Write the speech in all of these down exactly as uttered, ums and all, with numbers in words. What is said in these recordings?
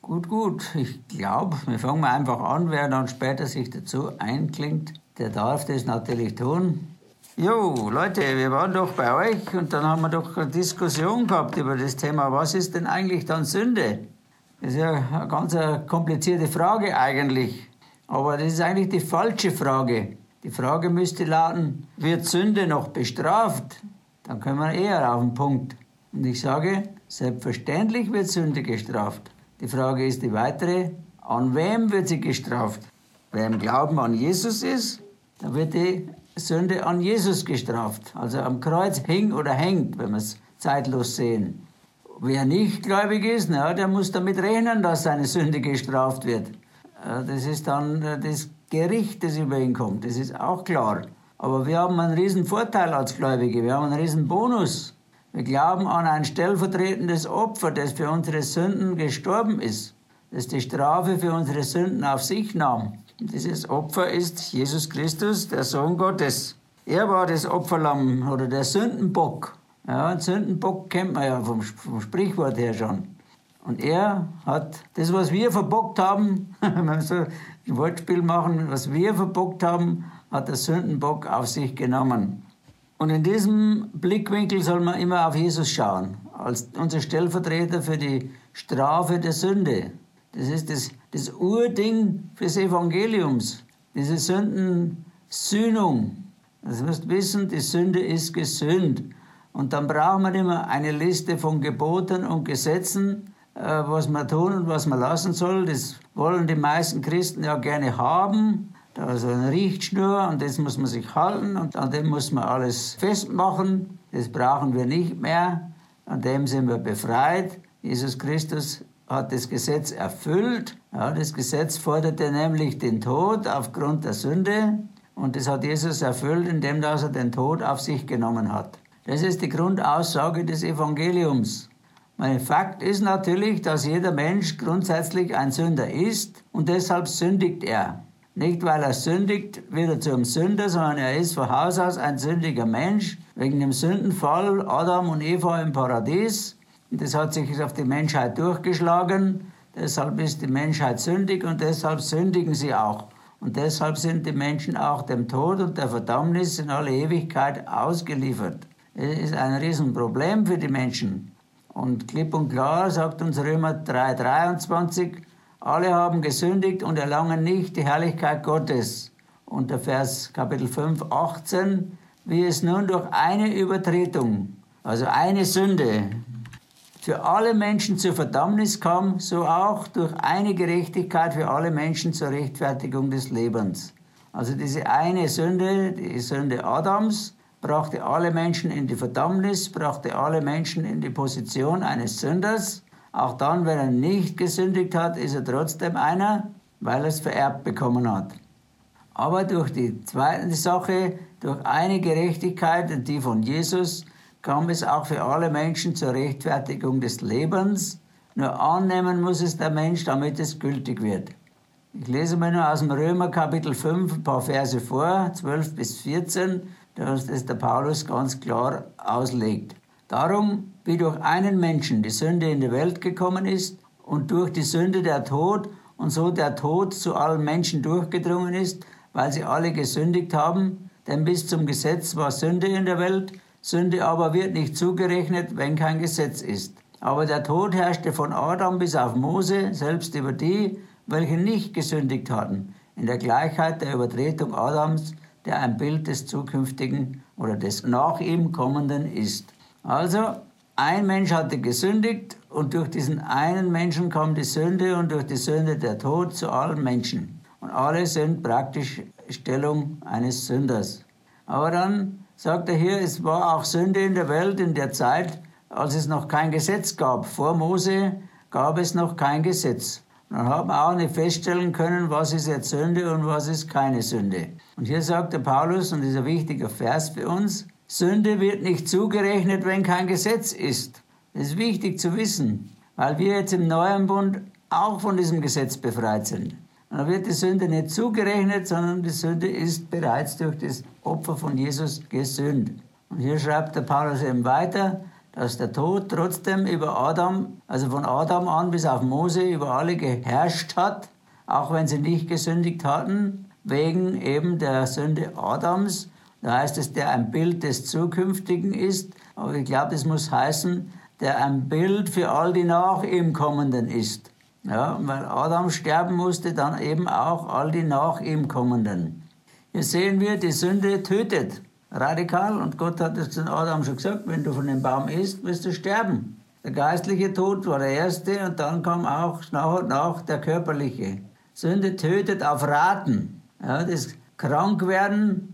Gut, gut. Ich glaube, wir fangen mal einfach an. Wer dann später sich dazu einklingt, der darf das natürlich tun. Jo, Leute, wir waren doch bei euch und dann haben wir doch eine Diskussion gehabt über das Thema, was ist denn eigentlich dann Sünde? Das ist ja eine ganz komplizierte Frage eigentlich. Aber das ist eigentlich die falsche Frage. Die Frage müsste lauten, wird Sünde noch bestraft? Dann kommen wir eher auf den Punkt. Und ich sage, selbstverständlich wird Sünde gestraft. Die Frage ist die weitere, an wem wird sie gestraft? Wer im Glauben an Jesus ist, dann wird die Sünde an Jesus gestraft. Also am Kreuz hing oder hängt, wenn wir es zeitlos sehen. Wer nicht gläubig ist, na, der muss damit rechnen, dass seine Sünde gestraft wird. Das ist dann das Gericht, das über ihn kommt. Das ist auch klar. Aber wir haben einen riesen Vorteil als Gläubige. Wir haben einen riesen Bonus. Wir glauben an ein stellvertretendes Opfer, das für unsere Sünden gestorben ist, das die Strafe für unsere Sünden auf sich nahm. Und dieses Opfer ist Jesus Christus, der Sohn Gottes. Er war das Opferlamm oder der Sündenbock. Ja, ein Sündenbock kennt man ja vom, vom Sprichwort her schon. Und er hat das, was wir verbockt haben, wenn wir so ein Wortspiel machen, was wir verbockt haben, hat der Sündenbock auf sich genommen. Und in diesem Blickwinkel soll man immer auf Jesus schauen, als unser Stellvertreter für die Strafe der Sünde. Das ist das, das Urding des Evangeliums, diese Sündensühnung. Das müsst wissen, die Sünde ist gesühnt. Und dann braucht man immer eine Liste von Geboten und Gesetzen, äh, was man tun und was man lassen soll. Das wollen die meisten Christen ja gerne haben. Da ist eine Richtschnur und das muss man sich halten und an dem muss man alles festmachen. Das brauchen wir nicht mehr. An dem sind wir befreit. Jesus Christus hat das Gesetz erfüllt. Ja, das Gesetz forderte nämlich den Tod aufgrund der Sünde. Und das hat Jesus erfüllt, indem er den Tod auf sich genommen hat. Das ist die Grundaussage des Evangeliums. Mein Fakt ist natürlich, dass jeder Mensch grundsätzlich ein Sünder ist und deshalb sündigt er. Nicht, weil er sündigt, wird er zum Sünder, sondern er ist von Haus aus ein sündiger Mensch, wegen dem Sündenfall Adam und Eva im Paradies. Und das hat sich auf die Menschheit durchgeschlagen. Deshalb ist die Menschheit sündig und deshalb sündigen sie auch. Und deshalb sind die Menschen auch dem Tod und der Verdammnis in alle Ewigkeit ausgeliefert. Das ist ein Riesenproblem für die Menschen. Und klipp und klar sagt uns Römer drei dreiundzwanzig, alle haben gesündigt und erlangen nicht die Herrlichkeit Gottes. Und der Vers Kapitel fünf, achtzehn, wie es nun durch eine Übertretung, also eine Sünde, für alle Menschen zur Verdammnis kam, so auch durch eine Gerechtigkeit für alle Menschen zur Rechtfertigung des Lebens. Also diese eine Sünde, die Sünde Adams, brachte alle Menschen in die Verdammnis, brachte alle Menschen in die Position eines Sünders. Auch dann, wenn er nicht gesündigt hat, ist er trotzdem einer, weil er es vererbt bekommen hat. Aber durch die zweite Sache, durch eine Gerechtigkeit, die von Jesus, kam es auch für alle Menschen zur Rechtfertigung des Lebens. Nur annehmen muss es der Mensch, damit es gültig wird. Ich lese mir nur aus dem Römer Kapitel fünf ein paar Verse vor, zwölf bis vierzehn, dass das der Paulus ganz klar auslegt. Darum, wie durch einen Menschen die Sünde in die Welt gekommen ist und durch die Sünde der Tod und so der Tod zu allen Menschen durchgedrungen ist, weil sie alle gesündigt haben, denn bis zum Gesetz war Sünde in der Welt, Sünde aber wird nicht zugerechnet, wenn kein Gesetz ist. Aber der Tod herrschte von Adam bis auf Mose, selbst über die, welche nicht gesündigt hatten, in der Gleichheit der Übertretung Adams, der ein Bild des zukünftigen oder des nach ihm kommenden ist. Also, ein Mensch hatte gesündigt und durch diesen einen Menschen kam die Sünde und durch die Sünde der Tod zu allen Menschen. Und alle sind praktisch Stellung eines Sünders. Aber dann sagt er hier, es war auch Sünde in der Welt in der Zeit, als es noch kein Gesetz gab. Vor Mose gab es noch kein Gesetz. Und dann hat man auch nicht feststellen können, was ist jetzt Sünde und was ist keine Sünde. Und hier sagt der Paulus, und das ist ein wichtiger Vers für uns, Sünde wird nicht zugerechnet, wenn kein Gesetz ist. Das ist wichtig zu wissen, weil wir jetzt im neuen Bund auch von diesem Gesetz befreit sind. Und da wird die Sünde nicht zugerechnet, sondern die Sünde ist bereits durch das Opfer von Jesus gesühnt. Und hier schreibt der Paulus eben weiter, dass der Tod trotzdem über Adam, also von Adam an bis auf Mose, über alle geherrscht hat, auch wenn sie nicht gesündigt hatten, wegen eben der Sünde Adams. Da heißt es, der ein Bild des Zukünftigen ist, aber ich glaube, das muss heißen, der ein Bild für all die nach ihm Kommenden ist. Ja, weil Adam sterben musste, dann eben auch all die nach ihm Kommenden. Hier sehen wir, die Sünde tötet radikal, und Gott hat es zu Adam schon gesagt, wenn du von dem Baum isst, wirst du sterben. Der geistliche Tod war der erste, und dann kam auch nach und nach der körperliche. Sünde tötet auf Raten. Ja, das Krankwerden,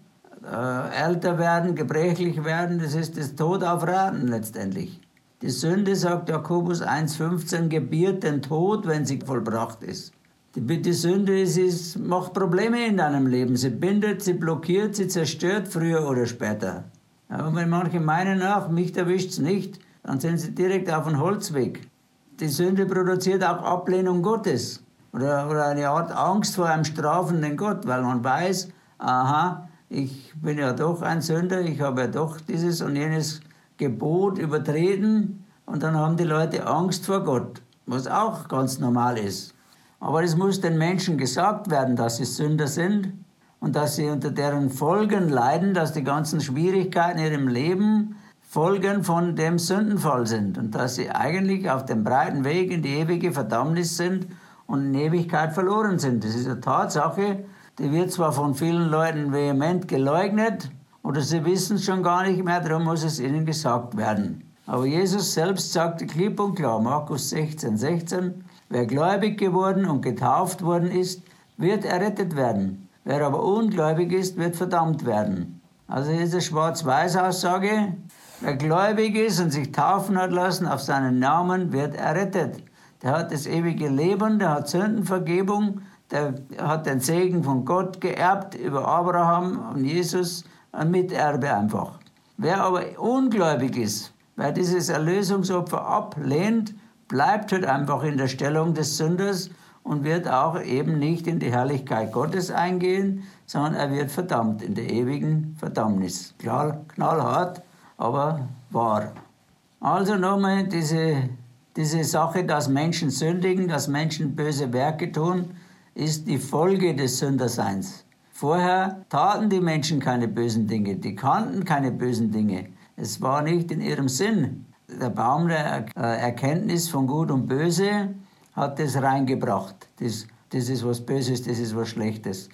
äh, älter werden, gebrechlich werden, das ist das Tod auf Raten letztendlich. Die Sünde, sagt Jakobus eins fünfzehn, gebiert den Tod, wenn sie vollbracht ist. Die, die Sünde sie ist, macht Probleme in deinem Leben. Sie bindet, sie blockiert, sie zerstört früher oder später. Aber wenn manche meinen, ach, mich erwischt es nicht, dann sind sie direkt auf dem Holzweg. Die Sünde produziert auch Ablehnung Gottes. Oder, oder eine Art Angst vor einem strafenden Gott, weil man weiß, aha, ich bin ja doch ein Sünder, ich habe ja doch dieses und jenes Gebot übertreten, und dann haben die Leute Angst vor Gott, was auch ganz normal ist. Aber es muss den Menschen gesagt werden, dass sie Sünder sind und dass sie unter deren Folgen leiden, dass die ganzen Schwierigkeiten in ihrem Leben Folgen von dem Sündenfall sind und dass sie eigentlich auf dem breiten Weg in die ewige Verdammnis sind und in Ewigkeit verloren sind. Das ist eine Tatsache, die wird zwar von vielen Leuten vehement geleugnet, oder sie wissen es schon gar nicht mehr, darum muss es ihnen gesagt werden. Aber Jesus selbst sagte klipp und klar, Markus sechzehn sechzehn, wer gläubig geworden und getauft worden ist, wird errettet werden. Wer aber ungläubig ist, wird verdammt werden. Also diese Schwarz-Weiß-Aussage, wer gläubig ist und sich taufen hat lassen auf seinen Namen, wird errettet. Der hat das ewige Leben, der hat Sündenvergebung, der hat den Segen von Gott geerbt über Abraham und Jesus, ein Miterbe einfach. Wer aber ungläubig ist, wer dieses Erlösungsopfer ablehnt, bleibt halt einfach in der Stellung des Sünders und wird auch eben nicht in die Herrlichkeit Gottes eingehen, sondern er wird verdammt in der ewigen Verdammnis. Klar, knallhart, aber wahr. Also nochmal diese, diese Sache, dass Menschen sündigen, dass Menschen böse Werke tun, ist die Folge des Sünderseins. Vorher taten die Menschen keine bösen Dinge, die kannten keine bösen Dinge. Es war nicht in ihrem Sinn. Der Baum der Erkenntnis von Gut und Böse hat das reingebracht. Das, das ist was Böses, das ist was Schlechtes.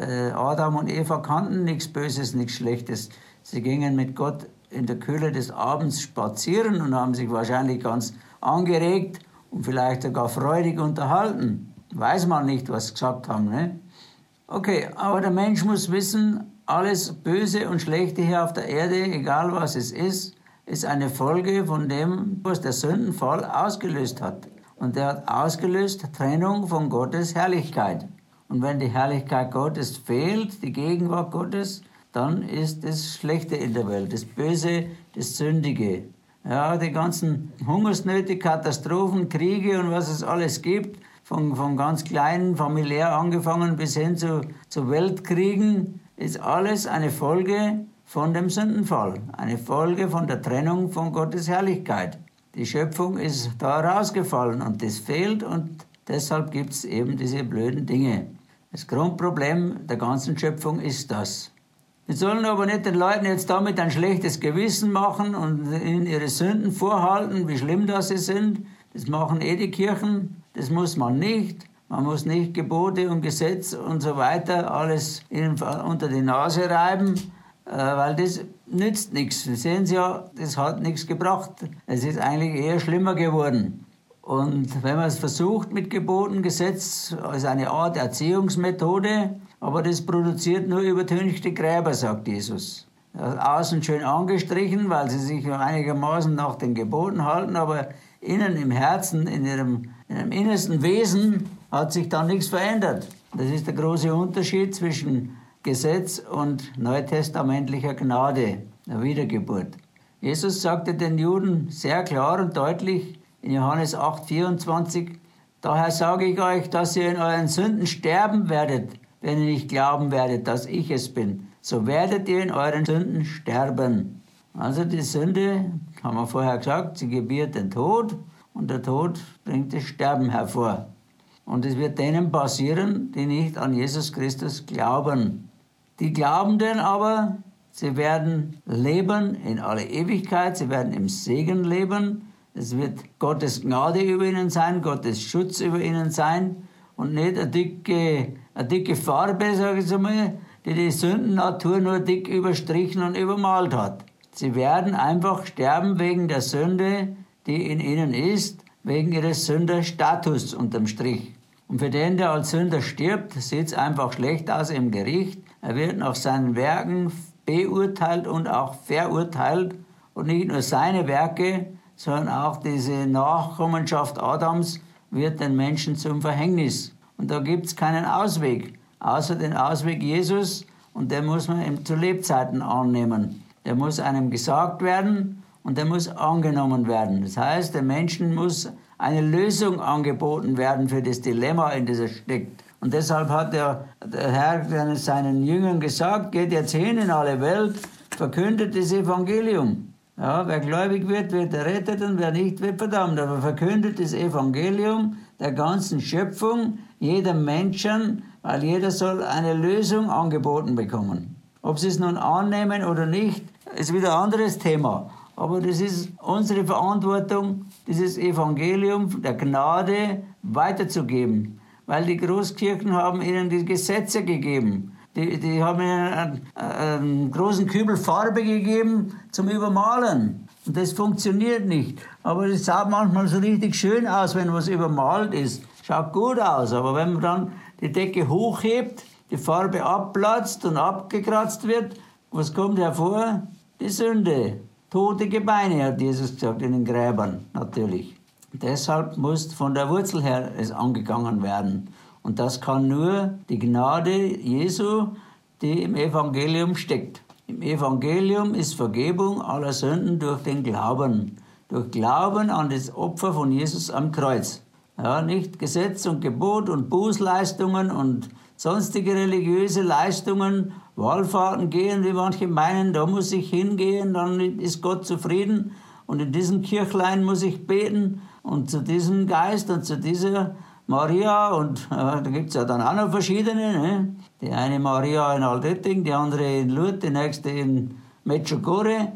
Adam und Eva kannten nichts Böses, nichts Schlechtes. Sie gingen mit Gott in der Kühle des Abends spazieren und haben sich wahrscheinlich ganz angeregt und vielleicht sogar freudig unterhalten. Weiß man nicht, was sie gesagt haben, ne? Okay, aber der Mensch muss wissen, alles Böse und Schlechte hier auf der Erde, egal was es ist, ist eine Folge von dem, was der Sündenfall ausgelöst hat. Und der hat ausgelöst Trennung von Gottes Herrlichkeit. Und wenn die Herrlichkeit Gottes fehlt, die Gegenwart Gottes, dann ist das Schlechte in der Welt, das Böse, das Sündige. Ja, die ganzen Hungersnöte, Katastrophen, Kriege und was es alles gibt, von, von ganz kleinen, familiär angefangen bis hin zu, zu Weltkriegen, ist alles eine Folge von dem Sündenfall, eine Folge von der Trennung von Gottes Herrlichkeit. Die Schöpfung ist da rausgefallen und das fehlt und deshalb gibt es eben diese blöden Dinge. Das Grundproblem der ganzen Schöpfung ist das. Wir sollen aber nicht den Leuten jetzt damit ein schlechtes Gewissen machen und ihnen ihre Sünden vorhalten, wie schlimm das sie sind. Das machen eh die Kirchen. Das muss man nicht. Man muss nicht Gebote und Gesetz und so weiter alles ihnen unter die Nase reiben, weil das nützt nichts. Sie sehen Sie ja, das hat nichts gebracht. Es ist eigentlich eher schlimmer geworden. Und wenn man es versucht mit Geboten, Gesetz, als eine Art Erziehungsmethode, aber das produziert nur übertünchte Gräber, sagt Jesus. Außen schön angestrichen, weil sie sich einigermaßen nach den Geboten halten, aber innen im Herzen, in ihrem, in ihrem innersten Wesen hat sich da nichts verändert. Das ist der große Unterschied zwischen Gesetz und neutestamentlicher Gnade, der Wiedergeburt. Jesus sagte den Juden sehr klar und deutlich in Johannes acht vierundzwanzig, daher sage ich euch, dass ihr in euren Sünden sterben werdet, wenn ihr nicht glauben werdet, dass ich es bin. So werdet ihr in euren Sünden sterben. Also die Sünde, haben wir vorher gesagt, sie gebiert den Tod und der Tod bringt das Sterben hervor. Und es wird denen passieren, die nicht an Jesus Christus glauben. Die Glaubenden aber, sie werden leben in alle Ewigkeit, sie werden im Segen leben. Es wird Gottes Gnade über ihnen sein, Gottes Schutz über ihnen sein und nicht eine dicke, eine dicke Farbe, sage ich mal, die die Sündennatur nur dick überstrichen und übermalt hat. Sie werden einfach sterben wegen der Sünde, die in ihnen ist, wegen ihres Sünderstatus unterm Strich. Und für den, der als Sünder stirbt, sieht es einfach schlecht aus im Gericht. Er wird nach seinen Werken beurteilt und auch verurteilt. Und nicht nur seine Werke, sondern auch diese Nachkommenschaft Adams wird den Menschen zum Verhängnis. Und da gibt es keinen Ausweg, außer den Ausweg Jesus. Und den muss man zu Lebzeiten annehmen. Der muss einem gesagt werden und der muss angenommen werden. Das heißt, den Menschen muss eine Lösung angeboten werden für das Dilemma, in das er steckt. Und deshalb hat der, der Herr seinen Jüngern gesagt, geht jetzt hin in alle Welt, verkündet das Evangelium. Ja, wer gläubig wird, wird errettet und wer nicht, wird verdammt. Aber verkündet das Evangelium der ganzen Schöpfung, jedem Menschen, weil jeder soll eine Lösung angeboten bekommen. Ob sie es nun annehmen oder nicht, ist wieder ein anderes Thema. Aber das ist unsere Verantwortung, dieses Evangelium der Gnade weiterzugeben. Weil die Großkirchen haben ihnen die Gesetze gegeben. Die, die haben ihnen einen, einen großen Kübel Farbe gegeben zum Übermalen. Und das funktioniert nicht. Aber es sah manchmal so richtig schön aus, wenn was übermalt ist. Schaut gut aus. Aber wenn man dann die Decke hochhebt, die Farbe abplatzt und abgekratzt wird, was kommt hervor? Die Sünde. Tote Gebeine, hat Jesus gesagt, in den Gräbern, natürlich. Deshalb muss von der Wurzel her es angegangen werden. Und das kann nur die Gnade Jesu, die im Evangelium steckt. Im Evangelium ist Vergebung aller Sünden durch den Glauben. Durch Glauben an das Opfer von Jesus am Kreuz. Ja, nicht Gesetz und Gebot und Bußleistungen und sonstige religiöse Leistungen, Wallfahrten gehen, wie manche meinen, da muss ich hingehen, dann ist Gott zufrieden. Und in diesem Kirchlein muss ich beten und zu diesem Geist und zu dieser Maria, und äh, da gibt es ja dann auch noch verschiedene, ne? Die eine Maria in Altötting, die andere in Lourdes, die nächste in Medjugorje.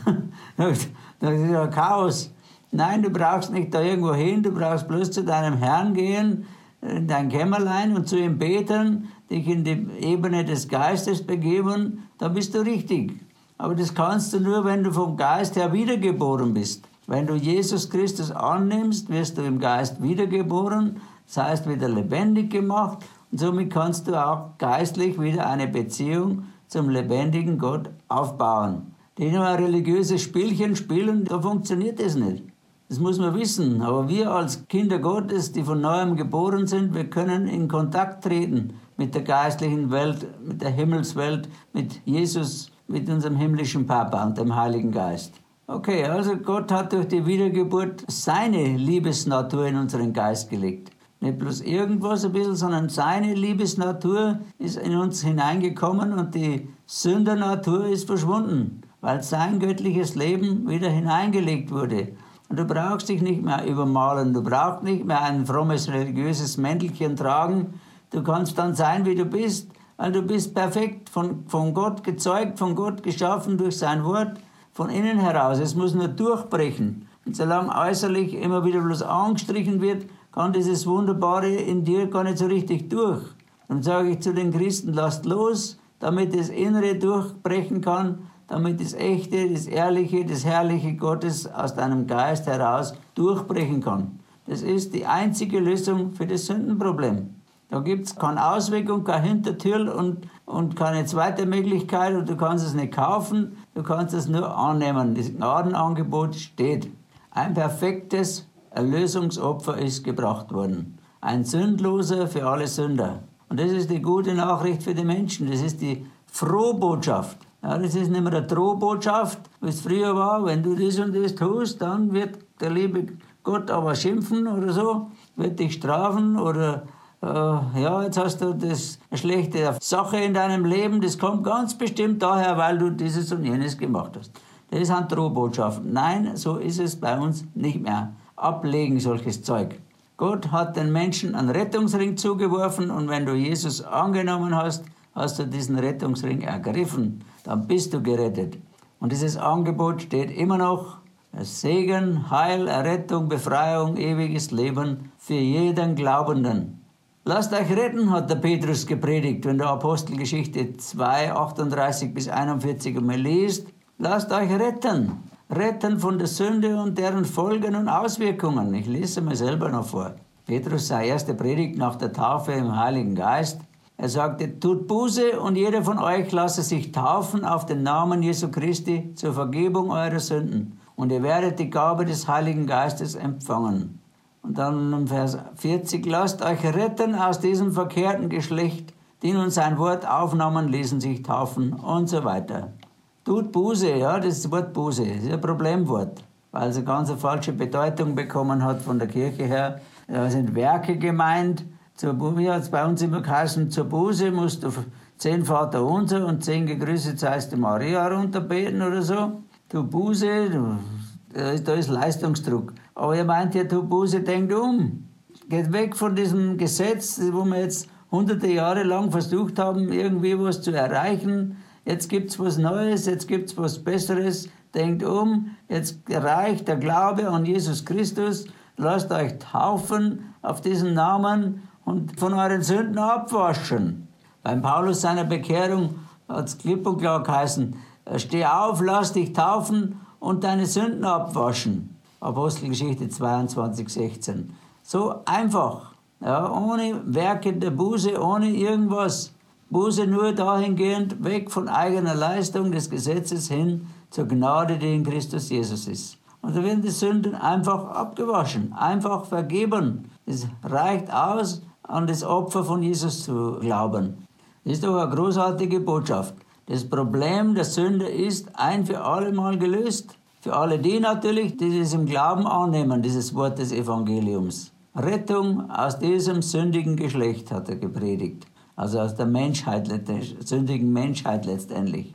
Das ist ja Chaos. Nein, du brauchst nicht da irgendwo hin, du brauchst bloß zu deinem Herrn gehen, in dein Kämmerlein und zu ihm beten, dich in die Ebene des Geistes begeben, da bist du richtig. Aber das kannst du nur, wenn du vom Geist her wiedergeboren bist. Wenn du Jesus Christus annimmst, wirst du im Geist wiedergeboren, das heißt wieder lebendig gemacht, und somit kannst du auch geistlich wieder eine Beziehung zum lebendigen Gott aufbauen. Die nur ein religiöses Spielchen spielen, da funktioniert das nicht. Das muss man wissen. Aber wir als Kinder Gottes, die von Neuem geboren sind, wir können in Kontakt treten mit der geistlichen Welt, mit der Himmelswelt, mit Jesus, mit unserem himmlischen Papa und dem Heiligen Geist. Okay, also Gott hat durch die Wiedergeburt seine Liebesnatur in unseren Geist gelegt. Nicht bloß irgendwas ein bisschen, sondern seine Liebesnatur ist in uns hineingekommen und die Sündernatur ist verschwunden, weil sein göttliches Leben wieder hineingelegt wurde. Und du brauchst dich nicht mehr übermalen, du brauchst nicht mehr ein frommes religiöses Mäntelchen tragen. Du kannst dann sein, wie du bist, weil du bist perfekt, von, von Gott gezeugt, von Gott geschaffen durch sein Wort, von innen heraus. Es muss nur durchbrechen. Und solange äußerlich immer wieder bloß angestrichen wird, kann dieses Wunderbare in dir gar nicht so richtig durch. Dann sage ich zu den Christen, lasst los, damit das Innere durchbrechen kann, damit das Echte, das Ehrliche, das Herrliche Gottes aus deinem Geist heraus durchbrechen kann. Das ist die einzige Lösung für das Sündenproblem. Da gibt es keine Ausweg und keine Hintertür und, und keine zweite Möglichkeit und du kannst es nicht kaufen, du kannst es nur annehmen. Das Gnadenangebot steht. Ein perfektes Erlösungsopfer ist gebracht worden. Ein Sündloser für alle Sünder. Und das ist die gute Nachricht für die Menschen. Das ist die Frohbotschaft. Ja, das ist nicht mehr eine Drohbotschaft, wie es früher war. Wenn du das und das tust, dann wird der liebe Gott aber schimpfen oder so, wird dich strafen oder äh, ja, jetzt hast du das, eine schlechte Sache in deinem Leben. Das kommt ganz bestimmt daher, weil du dieses und jenes gemacht hast. Das sind Drohbotschaften. Nein, so ist es bei uns nicht mehr. Ablegen solches Zeug. Gott hat den Menschen einen Rettungsring zugeworfen und wenn du Jesus angenommen hast, hast du diesen Rettungsring ergriffen. Dann bist du gerettet. Und dieses Angebot steht immer noch. Segen, Heil, Errettung, Befreiung, ewiges Leben für jeden Glaubenden. Lasst euch retten, hat der Petrus gepredigt, wenn du Apostelgeschichte zwei, achtunddreißig bis einundvierzig einmal liest. Lasst euch retten. Retten von der Sünde und deren Folgen und Auswirkungen. Ich lese mir selber noch vor. Petrus, seine erste Predigt nach der Taufe im Heiligen Geist. Er sagte, tut Buße und jeder von euch lasse sich taufen auf den Namen Jesu Christi zur Vergebung eurer Sünden. Und ihr werdet die Gabe des Heiligen Geistes empfangen. Und dann im Vers vierzig, lasst euch retten aus diesem verkehrten Geschlecht, die nun sein Wort aufnahmen, ließen sich taufen und so weiter. Tut Buße, ja, das Wort Buße, das ist ein Problemwort, weil es eine ganz falsche Bedeutung bekommen hat von der Kirche her. Da sind Werke gemeint. Zur, wie hat es bei uns immer geheißen, zur Buße musst du zehn Vater unser und zehn Gegrüßet seist du Maria runterbeten oder so. Tu Buße, da ist, da ist Leistungsdruck. Aber ihr meint ja, tu Buße, denkt um. Geht weg von diesem Gesetz, wo wir jetzt hunderte Jahre lang versucht haben, irgendwie was zu erreichen. Jetzt gibt's was Neues, jetzt gibt's was Besseres. Denkt um, jetzt reicht der Glaube an Jesus Christus. Lasst euch taufen auf diesen Namen und von euren Sünden abwaschen. Beim Paulus seiner Bekehrung hat es klipp und klar geheißen, steh auf, lass dich taufen und deine Sünden abwaschen. Apostelgeschichte zweiundzwanzig, sechzehn. So einfach, ja, ohne Werke der Buße, ohne irgendwas. Buße nur dahingehend weg von eigener Leistung des Gesetzes hin zur Gnade, die in Christus Jesus ist. Und da werden die Sünden einfach abgewaschen, einfach vergeben. Es reicht aus, an das Opfer von Jesus zu glauben. Das ist doch eine großartige Botschaft. Das Problem der Sünde ist ein für alle Mal gelöst. Für alle die natürlich, die es im Glauben annehmen, dieses Wort des Evangeliums. Rettung aus diesem sündigen Geschlecht, hat er gepredigt. Also aus der Menschheit, der sündigen Menschheit letztendlich.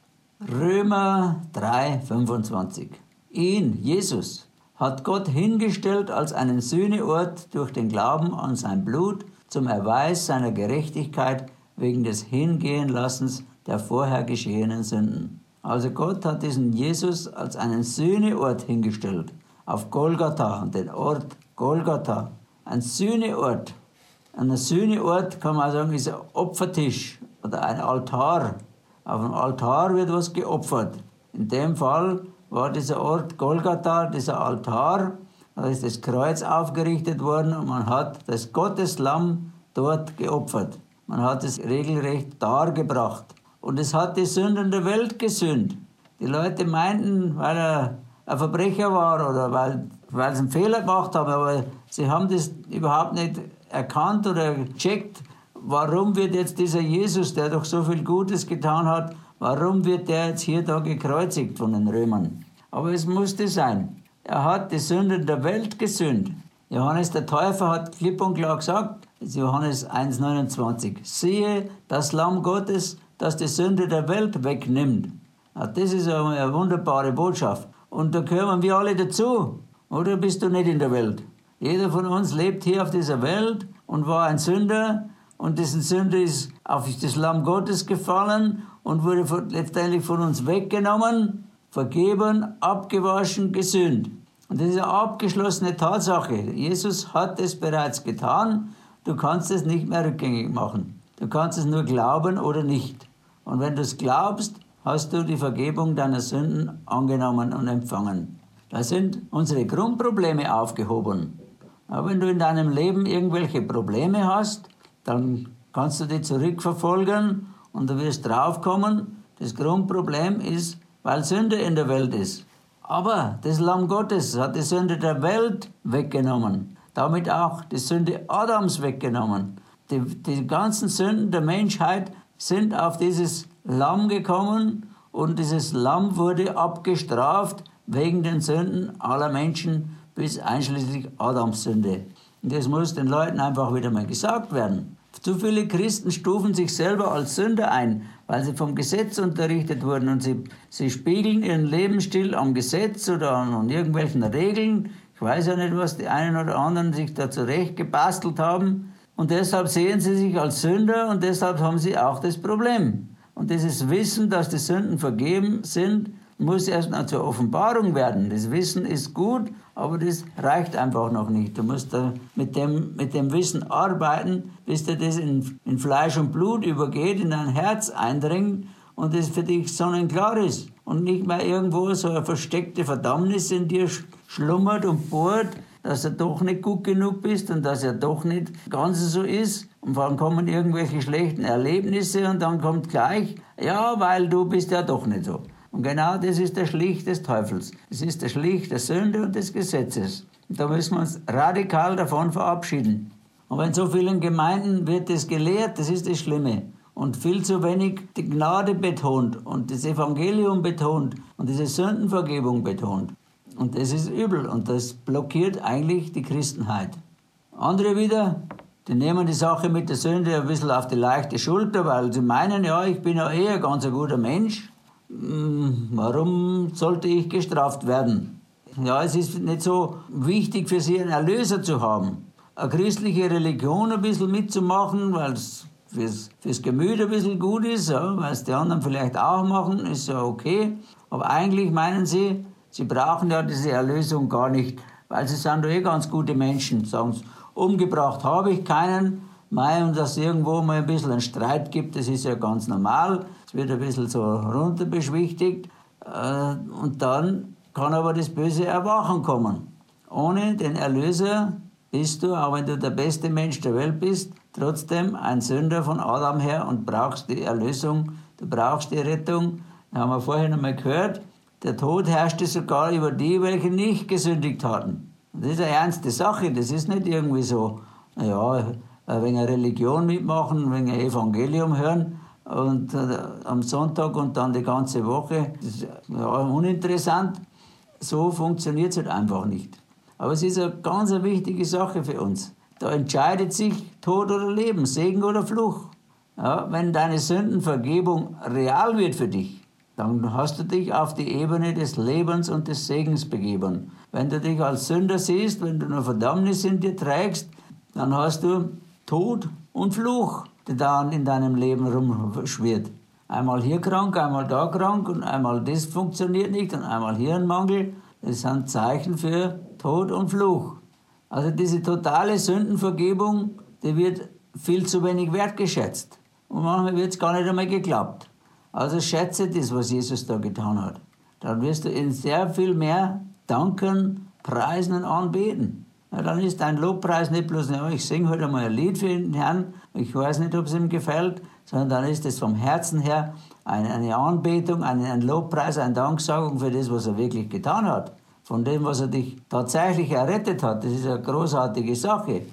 Römer drei, fünfundzwanzig. Ihn, Jesus, hat Gott hingestellt als einen Sühneort durch den Glauben an sein Blut zum Erweis seiner Gerechtigkeit wegen des Hingehenlassens der vorher geschehenen Sünden. Also Gott hat diesen Jesus als einen Sühneort hingestellt, auf Golgatha, den Ort Golgatha. Ein Sühneort. Ein Sühneort kann man sagen, ist ein Opfertisch oder ein Altar. Auf dem Altar wird was geopfert. In dem Fall war dieser Ort Golgatha, dieser Altar, da ist das Kreuz aufgerichtet worden und man hat das Gotteslamm dort geopfert. Man hat es regelrecht dargebracht. Und es hat die Sünden der Welt gesühnt. Die Leute meinten, weil er ein Verbrecher war oder weil, weil sie einen Fehler gemacht haben, aber sie haben das überhaupt nicht erkannt oder gecheckt, warum wird jetzt dieser Jesus, der doch so viel Gutes getan hat, warum wird der jetzt hier da gekreuzigt von den Römern? Aber es musste sein. Er hat die Sünden der Welt gesühnt. Johannes der Täufer hat klipp und klar gesagt, Johannes eins neunundzwanzig, siehe, das Lamm Gottes, das die Sünde der Welt wegnimmt. Das ist eine wunderbare Botschaft. Und da gehören wir alle dazu. Oder bist du nicht in der Welt? Jeder von uns lebt hier auf dieser Welt und war ein Sünder. Und diesen Sünder ist auf das Lamm Gottes gefallen und wurde letztendlich von uns weggenommen, vergeben, abgewaschen, gesühnt. Und das ist eine abgeschlossene Tatsache. Jesus hat es bereits getan. Du kannst es nicht mehr rückgängig machen. Du kannst es nur glauben oder nicht. Und wenn du es glaubst, hast du die Vergebung deiner Sünden angenommen und empfangen. Da sind unsere Grundprobleme aufgehoben. Aber wenn du in deinem Leben irgendwelche Probleme hast, dann kannst du die zurückverfolgen und du wirst draufkommen, das Grundproblem ist, weil Sünde in der Welt ist. Aber das Lamm Gottes hat die Sünde der Welt weggenommen. Damit auch die Sünde Adams weggenommen. Die, die ganzen Sünden der Menschheit sind auf dieses Lamm gekommen und dieses Lamm wurde abgestraft wegen den Sünden aller Menschen bis einschließlich Adams Sünde. Und das muss den Leuten einfach wieder mal gesagt werden. Zu viele Christen stufen sich selber als Sünder ein, weil sie vom Gesetz unterrichtet wurden und sie, sie spiegeln ihren Lebensstil am Gesetz oder an, an irgendwelchen Regeln. Ich weiß ja nicht, was die einen oder anderen sich da zurechtgebastelt haben. Und deshalb sehen sie sich als Sünder und deshalb haben sie auch das Problem. Und dieses Wissen, dass die Sünden vergeben sind, muss erst noch zur Offenbarung werden. Das Wissen ist gut, aber das reicht einfach noch nicht. Du musst da mit dem, mit dem Wissen arbeiten, bis dir das in, in Fleisch und Blut übergeht, in dein Herz eindringt und das für dich sonnenklar ist. Und nicht mehr irgendwo so eine versteckte Verdammnis in dir schlummert und bohrt, dass du doch nicht gut genug bist und dass er doch nicht ganz so ist. Und dann kommen irgendwelche schlechten Erlebnisse und dann kommt gleich, ja, weil du bist ja doch nicht so. Und genau das ist der Schlich des Teufels. Das ist der Schlich der Sünde und des Gesetzes. Und da müssen wir uns radikal davon verabschieden. Und in so vielen Gemeinden wird das gelehrt, das ist das Schlimme. Und viel zu wenig die Gnade betont und das Evangelium betont und diese Sündenvergebung betont. Und das ist übel und das blockiert eigentlich die Christenheit. Andere wieder, die nehmen die Sache mit der Sünde ein bisschen auf die leichte Schulter, weil sie meinen, ja, ich bin ja eh ein ganz guter Mensch. Warum sollte ich gestraft werden? Ja, es ist nicht so wichtig für sie, einen Erlöser zu haben. Eine christliche Religion ein bisschen mitzumachen, weil es fürs, fürs Gemüt ein bisschen gut ist, ja, weil es die anderen vielleicht auch machen, ist ja okay. Aber eigentlich meinen sie, sie brauchen ja diese Erlösung gar nicht, weil sie sind doch eh ganz gute Menschen. Sagen sie, umgebracht habe ich keinen. Mei, und dass es irgendwo mal ein bisschen einen Streit gibt, das ist ja ganz normal. Es wird ein bisschen so runterbeschwichtigt. Und dann kann aber das böse Erwachen kommen. Ohne den Erlöser bist du, auch wenn du der beste Mensch der Welt bist, trotzdem ein Sünder von Adam her und brauchst die Erlösung, du brauchst die Rettung. Das haben wir vorhin einmal gehört. Der Tod herrschte sogar über die, welche nicht gesündigt hatten. Und das ist eine ernste Sache, das ist nicht irgendwie so, naja, wegen einer Religion mitmachen, wegen einem Evangelium hören und äh, am Sonntag und dann die ganze Woche. Das ist ja uninteressant. So funktioniert es halt einfach nicht. Aber es ist eine ganz eine wichtige Sache für uns. Da entscheidet sich Tod oder Leben, Segen oder Fluch. Ja, wenn deine Sündenvergebung real wird für dich, dann hast du dich auf die Ebene des Lebens und des Segens begeben. Wenn du dich als Sünder siehst, wenn du eine Verdammnis in dir trägst, dann hast du Tod und Fluch, der dann in deinem Leben rumschwirrt. Einmal hier krank, einmal da krank und einmal das funktioniert nicht und einmal hier ein Mangel. Das sind Zeichen für Tod und Fluch. Also diese totale Sündenvergebung, die wird viel zu wenig wertgeschätzt. Und manchmal wird es gar nicht einmal geglaubt. Also schätze das, was Jesus da getan hat. Dann wirst du ihn sehr viel mehr danken, preisen und anbeten. Ja, dann ist dein Lobpreis nicht bloß, ja, ich singe heute mal ein Lied für den Herrn, ich weiß nicht, ob es ihm gefällt, sondern dann ist es vom Herzen her eine, eine Anbetung, ein, ein Lobpreis, eine Danksagung für das, was er wirklich getan hat. Von dem, was er dich tatsächlich errettet hat. Das ist eine großartige Sache.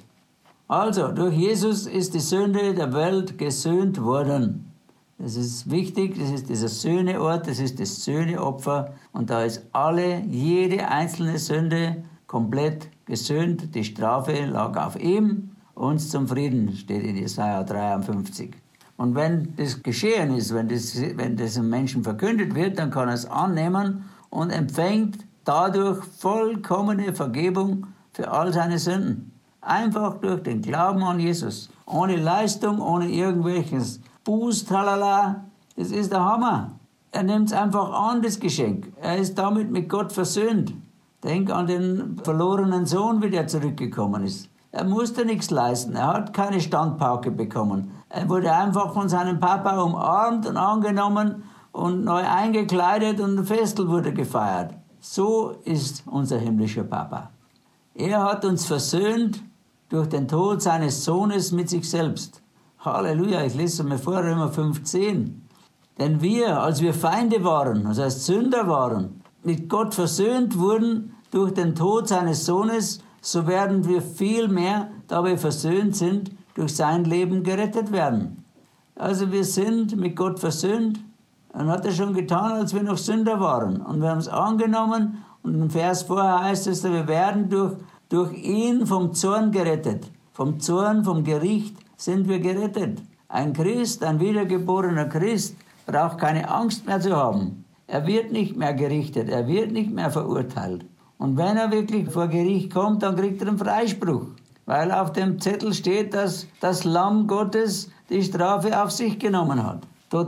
Also, durch Jesus ist die Sünde der Welt gesöhnt worden. Das ist wichtig, das ist dieser Sühneort, das ist das Sühneopfer. Und da ist alle, jede einzelne Sünde komplett gesöhnt. Die Strafe lag auf ihm, uns zum Frieden, steht in Jesaja dreiundfünfzig. Und wenn das geschehen ist, wenn das, wenn das einem Menschen verkündet wird, dann kann er es annehmen und empfängt dadurch vollkommene Vergebung für all seine Sünden. Einfach durch den Glauben an Jesus. Ohne Leistung, ohne irgendwelches Buß, tralala. Das ist der Hammer. Er nimmt es einfach an, das Geschenk. Er ist damit mit Gott versöhnt. Denk an den verlorenen Sohn, wie der zurückgekommen ist. Er musste nichts leisten. Er hat keine Standpauke bekommen. Er wurde einfach von seinem Papa umarmt und angenommen und neu eingekleidet und ein Festel wurde gefeiert. So ist unser himmlischer Papa. Er hat uns versöhnt durch den Tod seines Sohnes mit sich selbst. Halleluja, ich lese mir vor, Römer fünf zehn. Denn wir, als wir Feinde waren, das heißt Sünder waren, mit Gott versöhnt wurden durch den Tod seines Sohnes, so werden wir viel mehr, da wir versöhnt sind, durch sein Leben gerettet werden. Also wir sind mit Gott versöhnt. Dann hat er schon getan, als wir noch Sünder waren. Und wir haben es angenommen. Und im Vers vorher heißt es, wir werden durch, durch ihn vom Zorn gerettet. vom Zorn, vom Gericht sind wir gerettet. Ein Christ, ein wiedergeborener Christ, braucht keine Angst mehr zu haben. Er wird nicht mehr gerichtet, er wird nicht mehr verurteilt. Und wenn er wirklich vor Gericht kommt, dann kriegt er einen Freispruch. Weil auf dem Zettel steht, dass das Lamm Gottes die Strafe auf sich genommen hat.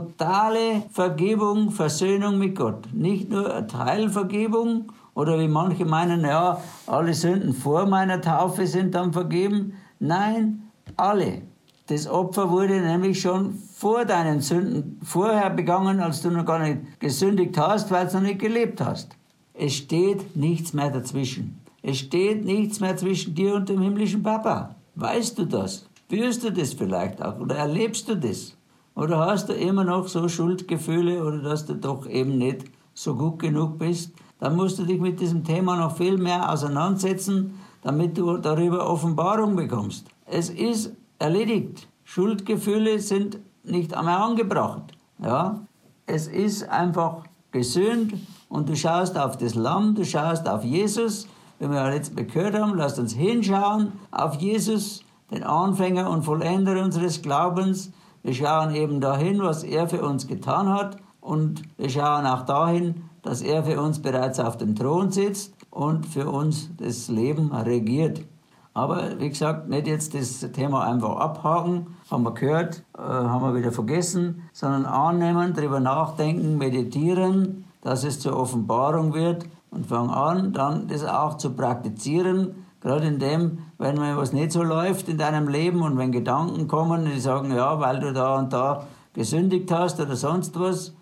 Totale Vergebung, Versöhnung mit Gott. Nicht nur eine Teilvergebung oder wie manche meinen, ja, alle Sünden vor meiner Taufe sind dann vergeben. Nein, alle. Das Opfer wurde nämlich schon vor deinen Sünden vorher begangen, als du noch gar nicht gesündigt hast, weil du noch nicht gelebt hast. Es steht nichts mehr dazwischen. Es steht nichts mehr zwischen dir und dem himmlischen Papa. Weißt du das? Spürst du das vielleicht auch? Oder erlebst du das? Oder hast du immer noch so Schuldgefühle oder dass du doch eben nicht so gut genug bist? Dann musst du dich mit diesem Thema noch viel mehr auseinandersetzen, damit du darüber Offenbarung bekommst. Es ist erledigt. Schuldgefühle sind nicht einmal angebracht. Ja? Es ist einfach gesühnt und du schaust auf das Lamm, du schaust auf Jesus. Wie wir ja jetzt gehört haben, lasst uns hinschauen auf Jesus, den Anfänger und Vollender unseres Glaubens. Wir schauen eben dahin, was er für uns getan hat und wir schauen auch dahin, dass er für uns bereits auf dem Thron sitzt und für uns das Leben regiert. Aber wie gesagt, nicht jetzt das Thema einfach abhaken, haben wir gehört, äh, haben wir wieder vergessen, sondern annehmen, darüber nachdenken, meditieren, dass es zur Offenbarung wird und fangen an, dann das auch zu praktizieren, gerade in dem, wenn mal was nicht so läuft in deinem Leben und wenn Gedanken kommen, die sagen, ja, weil du da und da gesündigt hast oder sonst was,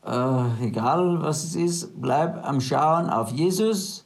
äh, egal was es ist, bleib am Schauen auf Jesus.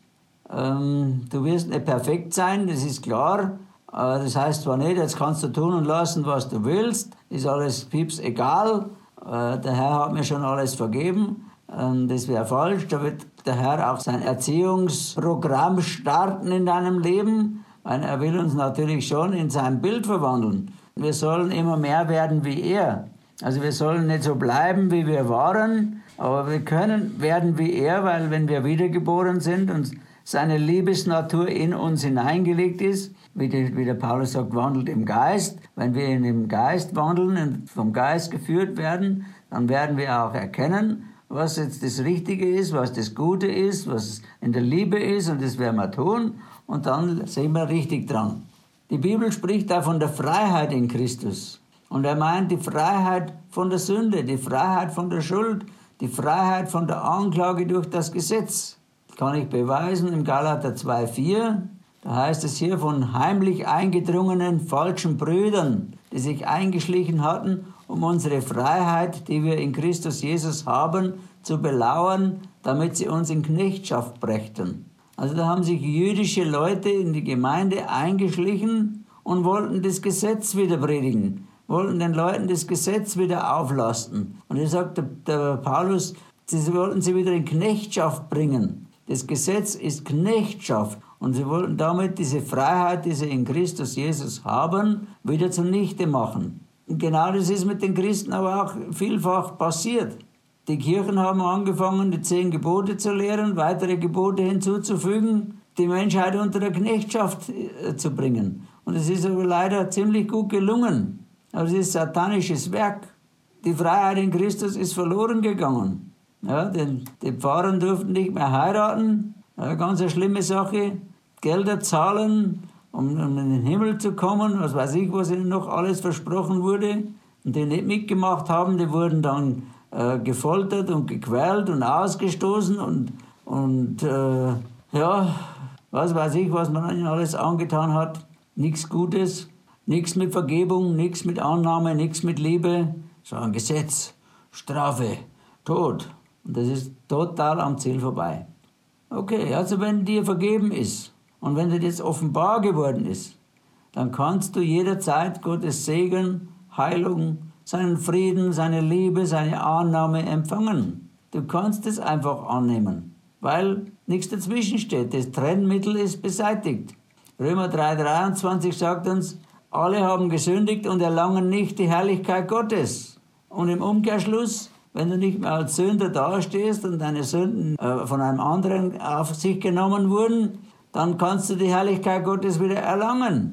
Ähm, du wirst nicht perfekt sein, das ist klar. Äh, das heißt zwar nicht, jetzt kannst du tun und lassen, was du willst, ist alles pieps egal. Äh, der Herr hat mir schon alles vergeben. Ähm, das wäre falsch. Da wird der Herr auch sein Erziehungsprogramm starten in deinem Leben, weil er will uns natürlich schon in sein Bild verwandeln. Wir sollen immer mehr werden wie er. Also wir sollen nicht so bleiben, wie wir waren, aber wir können werden wie er, weil wenn wir wiedergeboren sind und seine Liebesnatur in uns hineingelegt ist, wie, die, wie der Paulus sagt, wandelt im Geist. Wenn wir in dem Geist wandeln und vom Geist geführt werden, dann werden wir auch erkennen, was jetzt das Richtige ist, was das Gute ist, was in der Liebe ist, und das werden wir tun, und dann sind wir richtig dran. Die Bibel spricht da von der Freiheit in Christus. Und er meint die Freiheit von der Sünde, die Freiheit von der Schuld, die Freiheit von der Anklage durch das Gesetz. Kann ich beweisen im Galater zwei vier. Da heißt es hier von heimlich eingedrungenen falschen Brüdern, die sich eingeschlichen hatten, um unsere Freiheit, die wir in Christus Jesus haben, zu belauern, damit sie uns in Knechtschaft brächten. Also da haben sich jüdische Leute in die Gemeinde eingeschlichen und wollten das Gesetz wieder predigen, wollten den Leuten das Gesetz wieder auflasten. Und er sagt der, der Paulus, sie wollten sie wieder in Knechtschaft bringen. Das Gesetz ist Knechtschaft und sie wollten damit diese Freiheit, die sie in Christus Jesus haben, wieder zunichte machen. Und genau das ist mit den Christen aber auch vielfach passiert. Die Kirchen haben angefangen, die zehn Gebote zu lehren, weitere Gebote hinzuzufügen, die Menschheit unter der Knechtschaft zu bringen. Und es ist aber leider ziemlich gut gelungen. Aber es ist satanisches Werk. Die Freiheit in Christus ist verloren gegangen. Ja, denn die Pfarrer durften nicht mehr heiraten, eine ganz eine schlimme Sache. Gelder zahlen, um, um in den Himmel zu kommen, was weiß ich, was ihnen noch alles versprochen wurde. Und die nicht mitgemacht haben, die wurden dann äh, gefoltert und gequält und ausgestoßen und, und äh, ja, was weiß ich, was man ihnen alles angetan hat. Nichts Gutes, nichts mit Vergebung, nichts mit Annahme, nichts mit Liebe, sondern Gesetz, Strafe, Tod. Und das ist total am Ziel vorbei. Okay, also wenn dir vergeben ist und wenn dir das offenbar geworden ist, dann kannst du jederzeit Gottes Segen, Heilung, seinen Frieden, seine Liebe, seine Annahme empfangen. Du kannst es einfach annehmen, weil nichts dazwischen steht. Das Trennmittel ist beseitigt. Römer drei dreiundzwanzig sagt uns, alle haben gesündigt und erlangen nicht die Herrlichkeit Gottes. Und im Umkehrschluss, wenn du nicht mehr als Sünder dastehst und deine Sünden äh, von einem anderen auf sich genommen wurden, dann kannst du die Herrlichkeit Gottes wieder erlangen.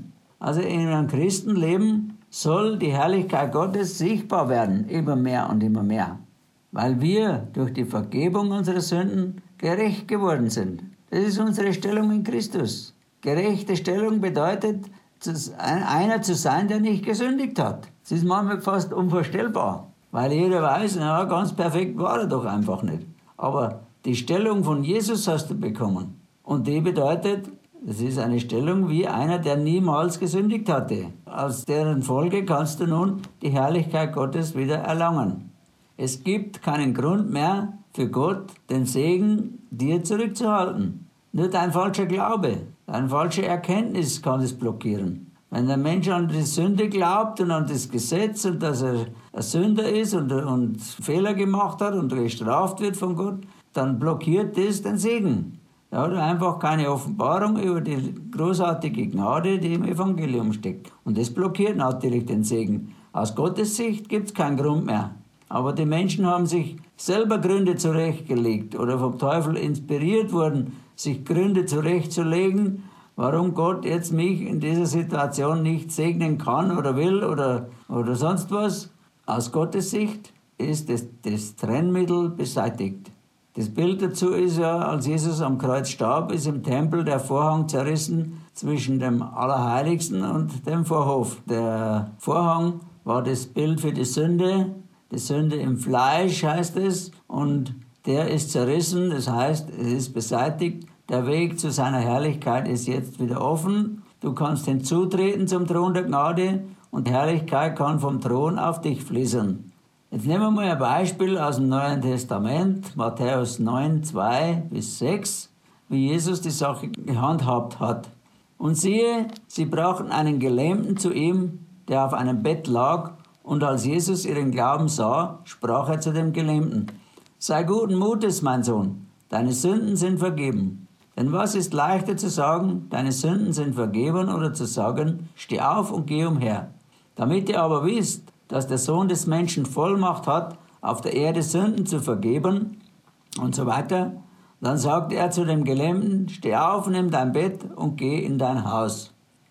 Also in einem Christenleben soll die Herrlichkeit Gottes sichtbar werden, immer mehr und immer mehr. Weil wir durch die Vergebung unserer Sünden gerecht geworden sind. Das ist unsere Stellung in Christus. Gerechte Stellung bedeutet, einer zu sein, der nicht gesündigt hat. Das ist manchmal fast unvorstellbar, weil jeder weiß, na, ganz perfekt war er doch einfach nicht. Aber die Stellung von Jesus hast du bekommen. Und die bedeutet, das ist eine Stellung wie einer, der niemals gesündigt hatte. Aus deren Folge kannst du nun die Herrlichkeit Gottes wieder erlangen. Es gibt keinen Grund mehr für Gott, den Segen dir zurückzuhalten. Nur dein falscher Glaube, deine falsche Erkenntnis kann es blockieren. Wenn der Mensch an die Sünde glaubt und an das Gesetz und dass er ein Sünder ist und, und Fehler gemacht hat und gestraft wird von Gott, dann blockiert das den Segen. Er hat einfach keine Offenbarung über die großartige Gnade, die im Evangelium steckt. Und das blockiert natürlich den Segen. Aus Gottes Sicht gibt es keinen Grund mehr. Aber die Menschen haben sich selber Gründe zurechtgelegt oder vom Teufel inspiriert worden, sich Gründe zurechtzulegen, warum Gott jetzt mich in dieser Situation nicht segnen kann oder will oder, oder sonst was. Aus Gottes Sicht ist das, das Trennmittel beseitigt. Das Bild dazu ist ja, als Jesus am Kreuz starb, ist im Tempel der Vorhang zerrissen zwischen dem Allerheiligsten und dem Vorhof. Der Vorhang war das Bild für die Sünde, die Sünde im Fleisch heißt es, und der ist zerrissen, das heißt, es ist beseitigt. Der Weg zu seiner Herrlichkeit ist jetzt wieder offen. Du kannst hinzutreten zum Thron der Gnade und die Herrlichkeit kann vom Thron auf dich fließen. Jetzt nehmen wir mal ein Beispiel aus dem Neuen Testament, Matthäus neun, zwei bis sechs, wie Jesus die Sache gehandhabt hat. Und siehe, sie brachten einen Gelähmten zu ihm, der auf einem Bett lag, und als Jesus ihren Glauben sah, sprach er zu dem Gelähmten: Sei guten Mutes, mein Sohn, deine Sünden sind vergeben. Denn was ist leichter zu sagen, deine Sünden sind vergeben, oder zu sagen, steh auf und geh umher? Damit ihr aber wisst, dass der Sohn des Menschen Vollmacht hat, auf der Erde Sünden zu vergeben und so weiter, dann sagte er zu dem Gelähmten: Steh auf, nimm dein Bett und geh in dein Haus.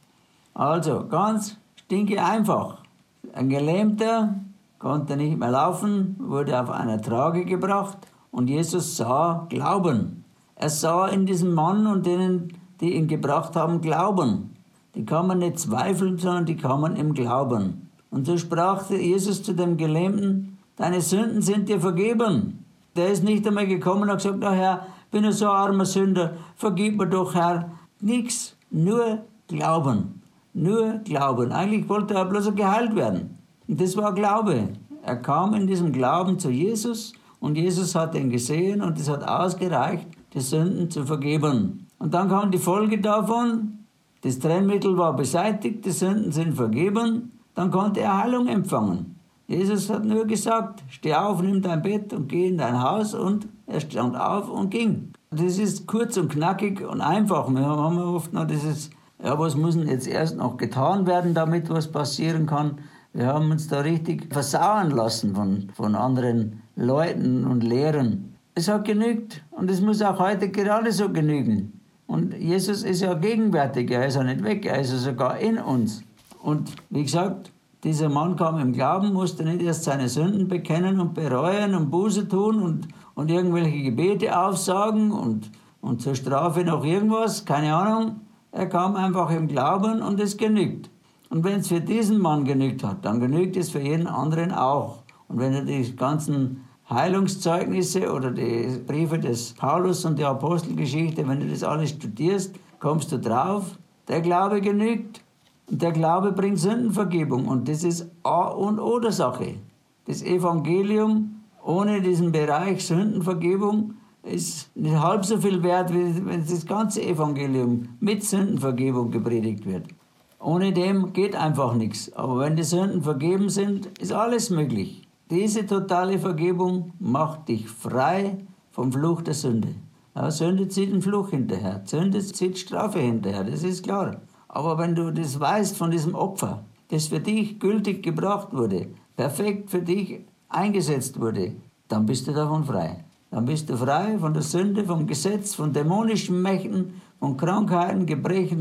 Also ganz stinke einfach. Ein Gelähmter konnte nicht mehr laufen, wurde auf einer Trage gebracht und Jesus sah Glauben. Er sah in diesem Mann und denen, die ihn gebracht haben, Glauben. Die kann man nicht zweifeln, sondern die kann man im Glauben. Und so sprach Jesus zu dem Gelähmten: Deine Sünden sind dir vergeben. Der ist nicht einmal gekommen und hat gesagt: Na Herr, bin ich so ein armer Sünder, vergib mir doch, Herr. Nichts, nur Glauben. Nur Glauben. Eigentlich wollte er bloß geheilt werden. Und das war Glaube. Er kam in diesem Glauben zu Jesus und Jesus hat ihn gesehen und es hat ausgereicht, die Sünden zu vergeben. Und dann kam die Folge davon: Das Trennmittel war beseitigt, die Sünden sind vergeben. Dann konnte er Heilung empfangen. Jesus hat nur gesagt: Steh auf, nimm dein Bett und geh in dein Haus, und er stand auf und ging. Das ist kurz und knackig und einfach. Wir haben oft noch dieses, ja, was muss denn jetzt erst noch getan werden, damit was passieren kann. Wir haben uns da richtig versauern lassen von, von anderen Leuten und Lehren. Es hat genügt und es muss auch heute gerade so genügen. Und Jesus ist ja gegenwärtig, er ist ja nicht weg, er ist ja sogar in uns. Und wie gesagt, dieser Mann kam im Glauben, musste nicht erst seine Sünden bekennen und bereuen und Buße tun und, und irgendwelche Gebete aufsagen und, und zur Strafe noch irgendwas, keine Ahnung. Er kam einfach im Glauben und es genügt. Und wenn es für diesen Mann genügt hat, dann genügt es für jeden anderen auch. Und wenn du die ganzen Heilungszeugnisse oder die Briefe des Paulus und die Apostelgeschichte, wenn du das alles studierst, kommst du drauf, der Glaube genügt. Und der Glaube bringt Sündenvergebung. Und das ist A und O der Sache. Das Evangelium ohne diesen Bereich Sündenvergebung ist nicht halb so viel wert, wie wenn das ganze Evangelium mit Sündenvergebung gepredigt wird. Ohne dem geht einfach nichts. Aber wenn die Sünden vergeben sind, ist alles möglich. Diese totale Vergebung macht dich frei vom Fluch der Sünde. Ja, Sünde zieht einen Fluch hinterher. Sünde zieht Strafe hinterher, das ist klar. Aber wenn du das weißt von diesem Opfer, das für dich gültig gebracht wurde, perfekt für dich eingesetzt wurde, dann bist du davon frei. Dann bist du frei von der Sünde, vom Gesetz, von dämonischen Mächten, von Krankheiten, Gebrechen,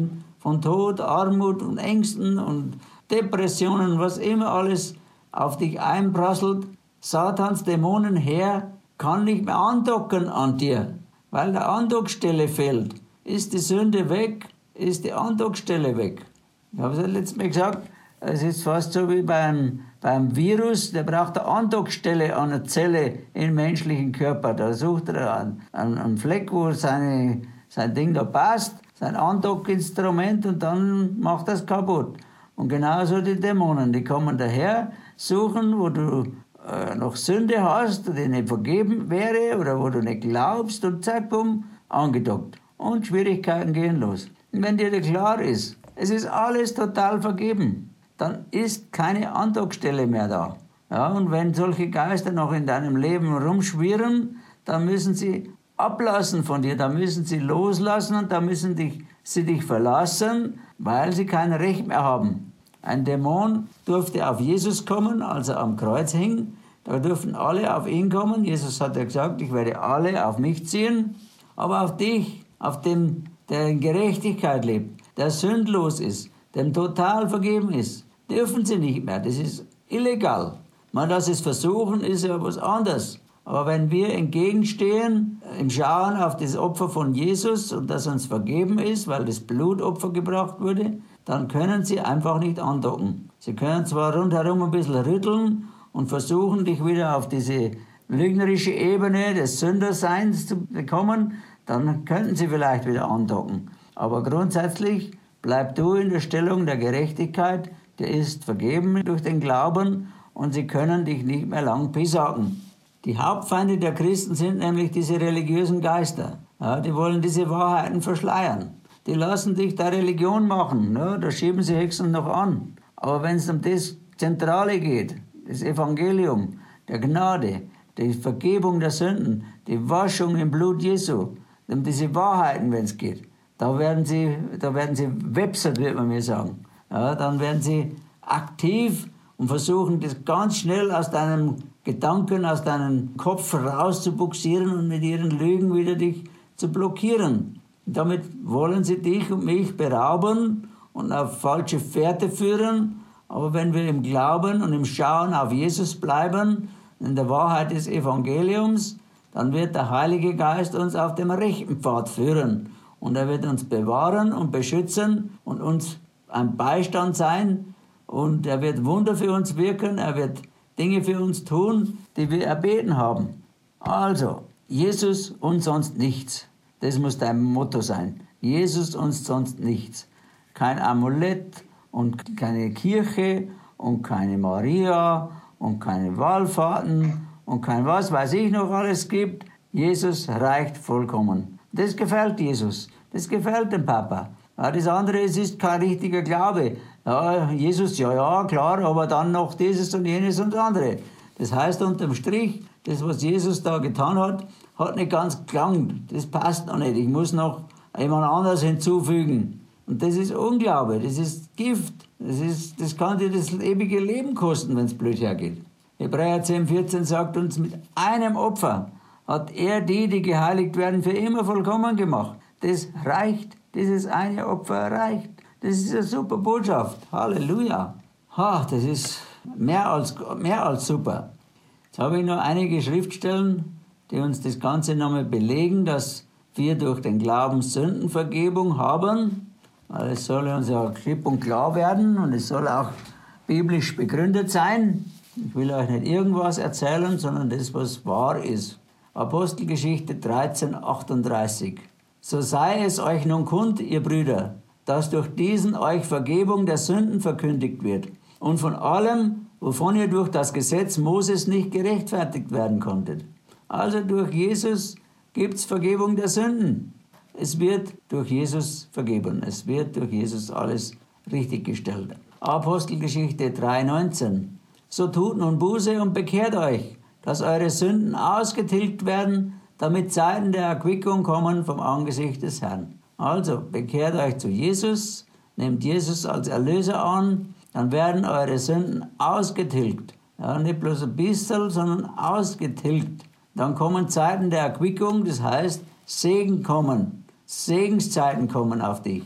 von Tod, Armut und Ängsten und Depressionen, was immer alles auf dich einprasselt, Satans Dämonenheer kann nicht mehr andocken an dir, weil der Andockstelle fehlt. Ist die Sünde weg, ist die Andockstelle weg. Ich habe es ja letztes Mal gesagt, es ist fast so wie beim, beim Virus, der braucht eine Andockstelle an einer Zelle im menschlichen Körper. Da sucht er einen, einen, einen Fleck, wo seine, sein Ding da passt, sein Andockinstrument, und dann macht das kaputt. Und genauso die Dämonen, die kommen daher, suchen, wo du äh, noch Sünde hast, die nicht vergeben wäre oder wo du nicht glaubst, und zack, bumm, angedockt. Und Schwierigkeiten gehen los. Und wenn dir das klar ist, es ist alles total vergeben, dann ist keine Andockstelle mehr da. Ja, und wenn solche Geister noch in deinem Leben rumschwirren, dann müssen sie ablassen von dir, dann müssen sie loslassen und dann müssen dich, sie dich verlassen, weil sie kein Recht mehr haben. Ein Dämon durfte auf Jesus kommen, als er am Kreuz hing. Da durften alle auf ihn kommen. Jesus hat ja gesagt, ich werde alle auf mich ziehen, aber auf dich, auf den, der in Gerechtigkeit lebt, der sündlos ist, dem total vergeben ist, dürfen sie nicht mehr. Das ist illegal. Man, dass es versuchen, ist ja was anderes. Aber wenn wir entgegenstehen, im Schauen auf das Opfer von Jesus und das uns vergeben ist, weil das Blutopfer gebracht wurde, dann können sie einfach nicht andocken. Sie können zwar rundherum ein bisschen rütteln und versuchen, dich wieder auf diese lügnerische Ebene des Sünderseins zu bekommen, dann könnten sie vielleicht wieder andocken. Aber grundsätzlich bleib du in der Stellung der Gerechtigkeit, der ist vergeben durch den Glauben, und sie können dich nicht mehr lang pisacken. Die Hauptfeinde der Christen sind nämlich diese religiösen Geister. Ja, die wollen diese Wahrheiten verschleiern. Die lassen dich da Religion machen. Ja, da schieben sie Hexen noch an. Aber wenn es um das Zentrale geht, das Evangelium, der Gnade, die Vergebung der Sünden, die Waschung im Blut Jesu, um diese Wahrheiten, wenn es geht, da werden sie, da werden sie websert, würde man mir sagen. Ja, dann werden sie aktiv und versuchen, das ganz schnell aus deinem Gedanken, aus deinem Kopf rauszubuxieren und mit ihren Lügen wieder dich zu blockieren. Und damit wollen sie dich und mich berauben und auf falsche Fährte führen. Aber wenn wir im Glauben und im Schauen auf Jesus bleiben, in der Wahrheit des Evangeliums, dann wird der Heilige Geist uns auf dem rechten Pfad führen. Und er wird uns bewahren und beschützen und uns ein Beistand sein. Und er wird Wunder für uns wirken, er wird Dinge für uns tun, die wir erbeten haben. Also, Jesus und sonst nichts. Das muss dein Motto sein. Jesus und sonst nichts. Kein Amulett und keine Kirche und keine Maria und keine Wallfahrten und kein was weiß ich noch alles gibt. Jesus reicht vollkommen. Das gefällt Jesus. Das gefällt dem Papa. Ja, das andere, es ist kein richtiger Glaube. Ja, Jesus, ja, ja, klar, aber dann noch dieses und jenes und das andere. Das heißt unterm Strich, das, was Jesus da getan hat, hat nicht ganz gelangt. Das passt noch nicht. Ich muss noch jemand anderes hinzufügen. Und das ist Unglaube, das ist Gift. Das, ist, das kann dir das ewige Leben kosten, wenn es blöd hergeht. Hebräer zehn, vierzehn sagt uns, mit einem Opfer hat er die, die geheiligt werden, für immer vollkommen gemacht. Das reicht. Dieses eine Opfer reicht. Das ist eine super Botschaft. Halleluja. Ha, das ist mehr als, mehr als super. Jetzt habe ich noch einige Schriftstellen, die uns das Ganze nochmal belegen, dass wir durch den Glauben Sündenvergebung haben. Weil es soll uns ja klipp und klar werden und es soll auch biblisch begründet sein. Ich will euch nicht irgendwas erzählen, sondern das, was wahr ist. Apostelgeschichte dreizehn, achtunddreißig. So sei es euch nun kund, ihr Brüder, dass durch diesen euch Vergebung der Sünden verkündigt wird und von allem, wovon ihr durch das Gesetz Moses nicht gerechtfertigt werden konntet. Also durch Jesus gibt es Vergebung der Sünden. Es wird durch Jesus vergeben. Es wird durch Jesus alles richtiggestellt. Apostelgeschichte drei, neunzehn. So tut nun Buße und bekehrt euch, dass eure Sünden ausgetilgt werden, damit Zeiten der Erquickung kommen vom Angesicht des Herrn. Also, bekehrt euch zu Jesus, nehmt Jesus als Erlöser an, dann werden eure Sünden ausgetilgt. Ja, nicht bloß ein bisschen, sondern ausgetilgt. Dann kommen Zeiten der Erquickung, das heißt, Segen kommen, Segenszeiten kommen auf dich.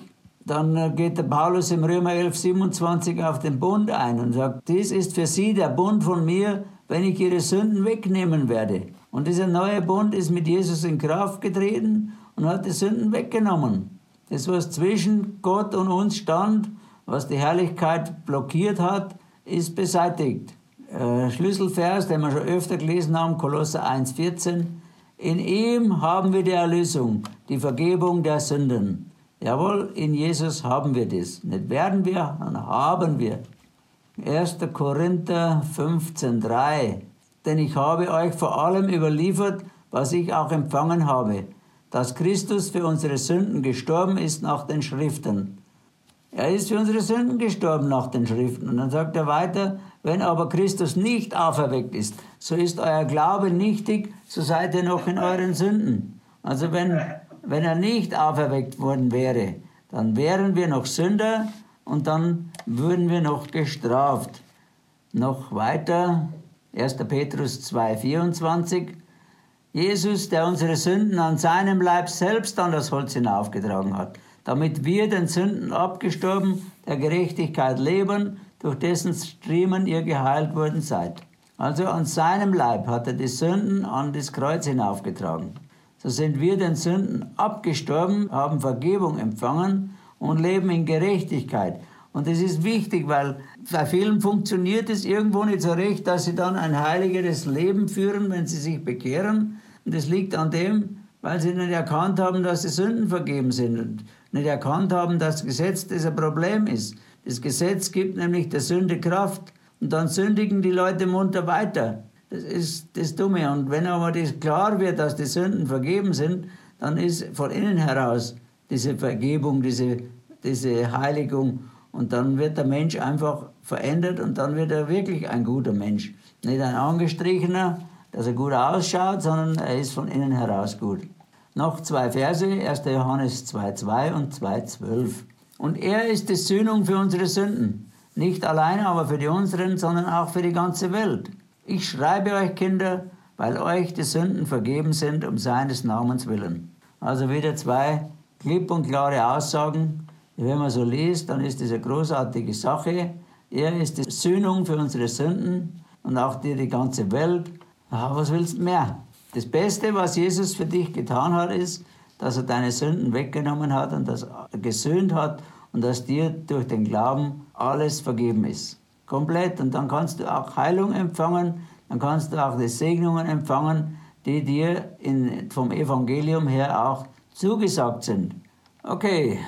dann geht der Paulus im Römer elf, siebenundzwanzig auf den Bund ein und sagt, dies ist für sie der Bund von mir, wenn ich ihre Sünden wegnehmen werde. Und dieser neue Bund ist mit Jesus in Kraft getreten und hat die Sünden weggenommen. Das, was zwischen Gott und uns stand, was die Herrlichkeit blockiert hat, ist beseitigt. Äh, Schlüsselvers, den wir schon öfter gelesen haben, Kolosser eins, vierzehn. In ihm haben wir die Erlösung, die Vergebung der Sünden. Jawohl, in Jesus haben wir das. Nicht werden wir, sondern haben wir. erster Korinther fünfzehn, drei. Denn ich habe euch vor allem überliefert, was ich auch empfangen habe, dass Christus für unsere Sünden gestorben ist nach den Schriften. Er ist für unsere Sünden gestorben nach den Schriften. Und dann sagt er weiter, wenn aber Christus nicht auferweckt ist, so ist euer Glaube nichtig, so seid ihr noch in euren Sünden. Also wenn, wenn er nicht auferweckt worden wäre, dann wären wir noch Sünder und dann würden wir noch gestraft. Noch weiter, erster Petrus zwei, vierundzwanzig. Jesus, der unsere Sünden an seinem Leib selbst an das Holz hinaufgetragen hat, damit wir den Sünden abgestorben, der Gerechtigkeit leben, durch dessen Striemen ihr geheilt worden seid. Also an seinem Leib hat er die Sünden an das Kreuz hinaufgetragen. So sind wir den Sünden abgestorben, haben Vergebung empfangen und leben in Gerechtigkeit. Und das ist wichtig, weil bei vielen funktioniert es irgendwo nicht so recht, dass sie dann ein heiligeres Leben führen, wenn sie sich bekehren. Und das liegt an dem, weil sie nicht erkannt haben, dass die Sünden vergeben sind und nicht erkannt haben, dass das Gesetz das ein Problem ist. Das Gesetz gibt nämlich der Sünde Kraft und dann sündigen die Leute munter weiter. Das ist das Dumme. Und wenn aber das klar wird, dass die Sünden vergeben sind, dann ist von innen heraus diese Vergebung, diese, diese Heiligung. Und dann wird der Mensch einfach verändert und dann wird er wirklich ein guter Mensch. Nicht ein angestrichener, dass er gut ausschaut, sondern er ist von innen heraus gut. Noch zwei Verse, erster Johannes zwei, zwei und zwei, zwölf. Und er ist die Sühnung für unsere Sünden. Nicht allein aber für die unseren, sondern auch für die ganze Welt. Ich schreibe euch, Kinder, weil euch die Sünden vergeben sind, um seines Namens willen. Also wieder zwei klipp und klare Aussagen. Wenn man so liest, dann ist das eine großartige Sache. Er ist die Sühnung für unsere Sünden und auch dir die ganze Welt. Ach, was willst du mehr? Das Beste, was Jesus für dich getan hat, ist, dass er deine Sünden weggenommen hat und dass er gesöhnt hat und dass dir durch den Glauben alles vergeben ist. Komplett. Und dann kannst du auch Heilung empfangen, dann kannst du auch die Segnungen empfangen, die dir in, vom Evangelium her auch zugesagt sind. Okay.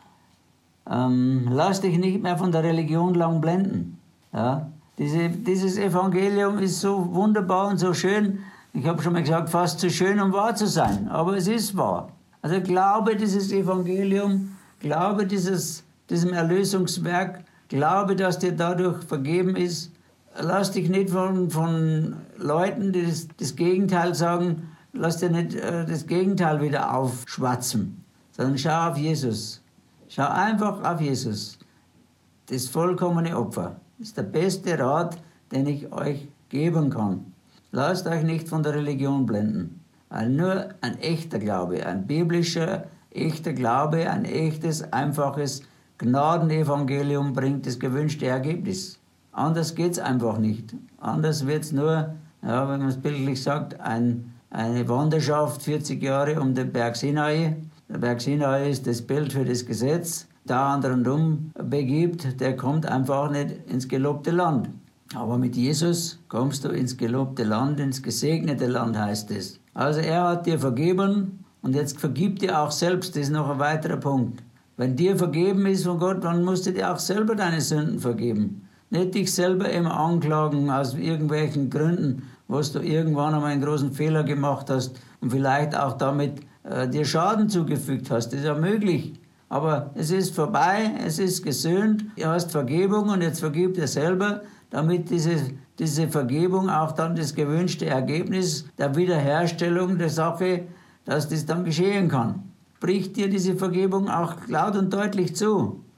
Ähm, lass dich nicht mehr von der Religion lang blenden. Ja? Diese, dieses Evangelium ist so wunderbar und so schön, ich habe schon mal gesagt, fast zu schön, um wahr zu sein, aber es ist wahr. Also glaube dieses Evangelium, glaube dieses, diesem Erlösungswerk, glaube, dass dir dadurch vergeben ist. Lass dich nicht von, von Leuten, die das, das Gegenteil sagen, lass dir nicht äh, das Gegenteil wieder aufschwatzen, sondern schau auf Jesus. Schau einfach auf Jesus. Das vollkommene Opfer ist der beste Rat, den ich euch geben kann. Lasst euch nicht von der Religion blenden. Nur ein echter Glaube, ein biblischer, echter Glaube, ein echtes, einfaches Gnadenevangelium bringt das gewünschte Ergebnis. Anders geht es einfach nicht. Anders wird es nur, ja, wenn man es bildlich sagt, ein, eine Wanderschaft, vierzig Jahre um den Berg Sinai. Der Berg Sinai ist das Bild für das Gesetz. Der andere rundum begibt, der kommt einfach nicht ins gelobte Land. Aber mit Jesus kommst du ins gelobte Land, ins gesegnete Land heißt es. Also er hat dir vergeben und jetzt vergib dir auch selbst, das ist noch ein weiterer Punkt. Wenn dir vergeben ist von Gott, dann musst du dir auch selber deine Sünden vergeben. Nicht dich selber immer anklagen aus irgendwelchen Gründen, was du irgendwann einmal einen großen Fehler gemacht hast und vielleicht auch damit äh, dir Schaden zugefügt hast. Das ist ja möglich. Aber es ist vorbei, es ist gesöhnt, du hast Vergebung und jetzt vergib dir selber, damit diese, diese Vergebung auch dann das gewünschte Ergebnis der Wiederherstellung der Sache, dass das dann geschehen kann. Bricht dir diese Vergebung auch laut und deutlich zu.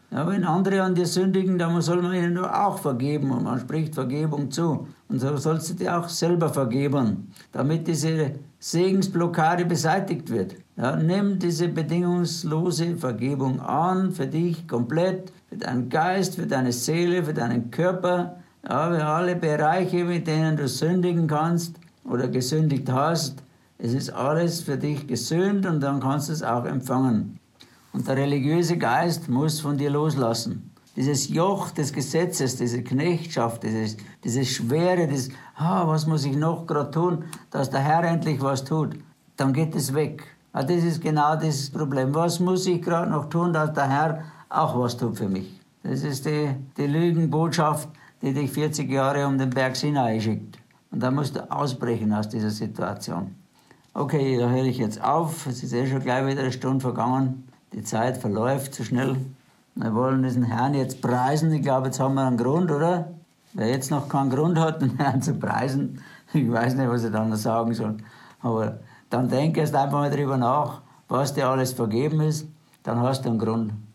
Ja, wenn andere an dir sündigen, dann soll man ihnen doch auch vergeben und man spricht Vergebung zu. Und so sollst du dir auch selber vergeben, damit diese Segensblockade beseitigt wird. Ja, nimm diese bedingungslose Vergebung an, für dich komplett, für deinen Geist, für deine Seele, für deinen Körper, ja, für alle Bereiche, mit denen du sündigen kannst oder gesündigt hast. Es ist alles für dich gesühnt und dann kannst du es auch empfangen. Und der religiöse Geist muss von dir loslassen. Dieses Joch des Gesetzes, diese Knechtschaft, dieses, diese Schwere, das, ah, was muss ich noch gerade tun, dass der Herr endlich was tut, dann geht es weg. Ah, das ist genau das Problem. Was muss ich gerade noch tun, dass der Herr auch was tut für mich? Das ist die, die Lügenbotschaft, die dich vierzig Jahre um den Berg Sinai schickt. Und da musst du ausbrechen aus dieser Situation. Okay, da höre ich jetzt auf. Es ist eh schon gleich wieder eine Stunde vergangen. Die Zeit verläuft zu schnell. Wir wollen diesen Herrn jetzt preisen. Ich glaube, jetzt haben wir einen Grund, oder? Wer jetzt noch keinen Grund hat, den Herrn zu preisen, ich weiß nicht, was ich dann noch sagen soll. Aber dann denk erst einfach mal drüber nach, was dir alles vergeben ist. Dann hast du einen Grund.